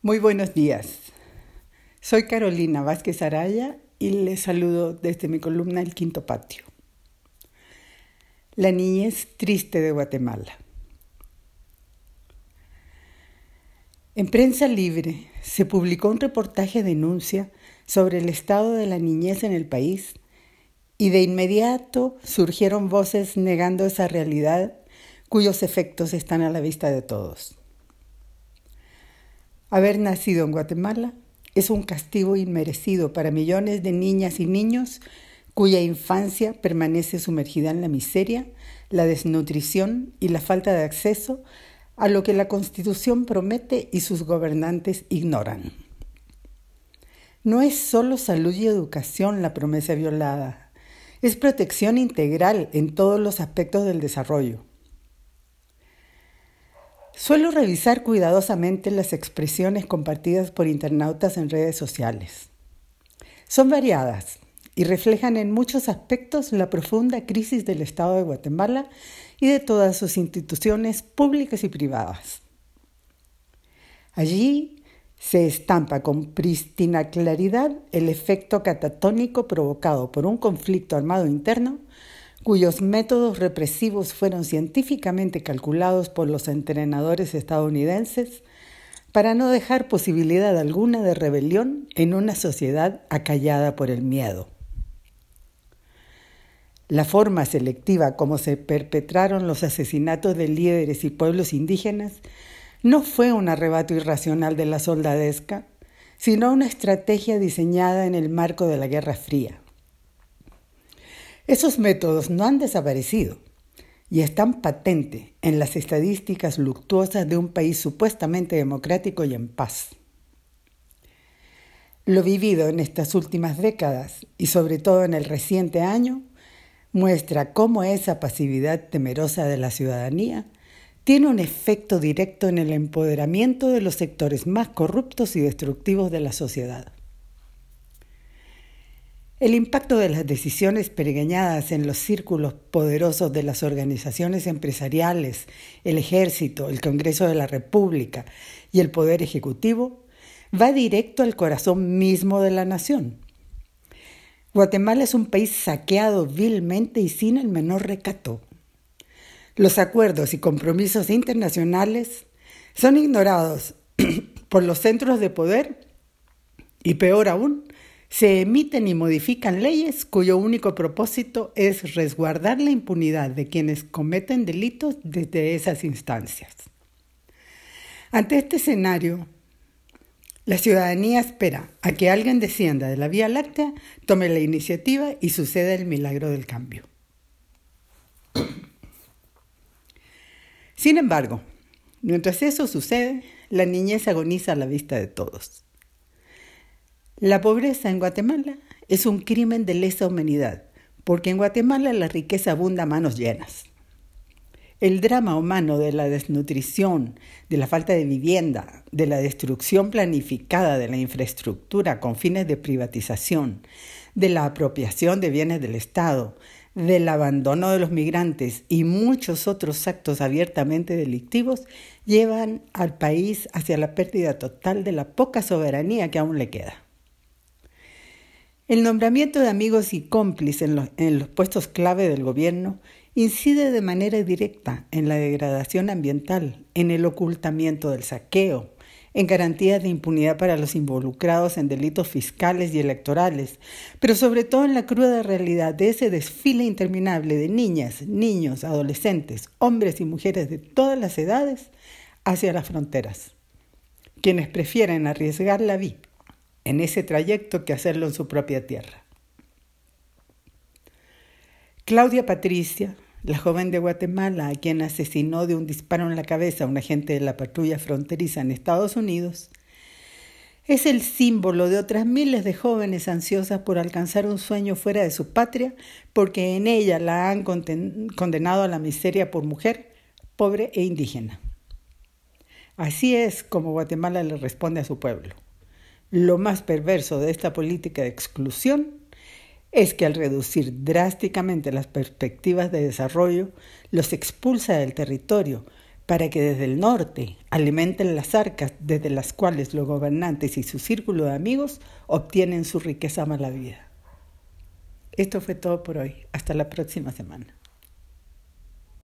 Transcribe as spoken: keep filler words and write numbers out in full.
Muy buenos días. Soy Carolina Vázquez Araya y les saludo desde mi columna El Quinto Patio. La niñez triste de Guatemala. En Prensa Libre se publicó un reportaje denuncia sobre el estado de la niñez en el país y de inmediato surgieron voces negando esa realidad cuyos efectos están a la vista de todos. Haber nacido en Guatemala es un castigo inmerecido para millones de niñas y niños cuya infancia permanece sumergida en la miseria, la desnutrición y la falta de acceso a lo que la Constitución promete y sus gobernantes ignoran. No es solo salud y educación la promesa violada, es protección integral en todos los aspectos del desarrollo. Suelo revisar cuidadosamente las expresiones compartidas por internautas en redes sociales. Son variadas y reflejan en muchos aspectos la profunda crisis del Estado de Guatemala y de todas sus instituciones públicas y privadas. Allí se estampa con prístina claridad el efecto catatónico provocado por un conflicto armado interno cuyos métodos represivos fueron científicamente calculados por los entrenadores estadounidenses para no dejar posibilidad alguna de rebelión en una sociedad acallada por el miedo. La forma selectiva como se perpetraron los asesinatos de líderes y pueblos indígenas no fue un arrebato irracional de la soldadesca, sino una estrategia diseñada en el marco de la Guerra Fría. Esos métodos no han desaparecido y están patentes en las estadísticas luctuosas de un país supuestamente democrático y en paz. Lo vivido en estas últimas décadas y sobre todo en el reciente año muestra cómo esa pasividad temerosa de la ciudadanía tiene un efecto directo en el empoderamiento de los sectores más corruptos y destructivos de la sociedad. El impacto de las decisiones pergeñadas en los círculos poderosos de las organizaciones empresariales, el Ejército, el Congreso de la República y el Poder Ejecutivo va directo al corazón mismo de la nación. Guatemala es un país saqueado vilmente y sin el menor recato. Los acuerdos y compromisos internacionales son ignorados por los centros de poder y, peor aún, se emiten y modifican leyes cuyo único propósito es resguardar la impunidad de quienes cometen delitos desde esas instancias. Ante este escenario, la ciudadanía espera a que alguien descienda de la Vía Láctea, tome la iniciativa y suceda el milagro del cambio. Sin embargo, mientras eso sucede, la niñez agoniza a la vista de todos. La pobreza en Guatemala es un crimen de lesa humanidad, porque en Guatemala la riqueza abunda a manos llenas. El drama humano de la desnutrición, de la falta de vivienda, de la destrucción planificada de la infraestructura con fines de privatización, de la apropiación de bienes del Estado, del abandono de los migrantes y muchos otros actos abiertamente delictivos llevan al país hacia la pérdida total de la poca soberanía que aún le queda. El nombramiento de amigos y cómplices en los, en los puestos clave del gobierno incide de manera directa en la degradación ambiental, en el ocultamiento del saqueo, en garantías de impunidad para los involucrados en delitos fiscales y electorales, pero sobre todo en la cruda realidad de ese desfile interminable de niñas, niños, adolescentes, hombres y mujeres de todas las edades hacia las fronteras, quienes prefieren arriesgar la vida en ese trayecto que hacerlo en su propia tierra. Claudia Patricia, la joven de Guatemala a quien asesinó de un disparo en la cabeza a un agente de la patrulla fronteriza en Estados Unidos, es el símbolo de otras miles de jóvenes ansiosas por alcanzar un sueño fuera de su patria, porque en ella la han condenado a la miseria por mujer, pobre e indígena. Así es como Guatemala le responde a su pueblo. Lo más perverso de esta política de exclusión es que al reducir drásticamente las perspectivas de desarrollo, los expulsa del territorio, para que desde el norte alimenten las arcas desde las cuales los gobernantes y su círculo de amigos obtienen su riqueza mala vida. Esto fue todo por hoy. Hasta la próxima semana.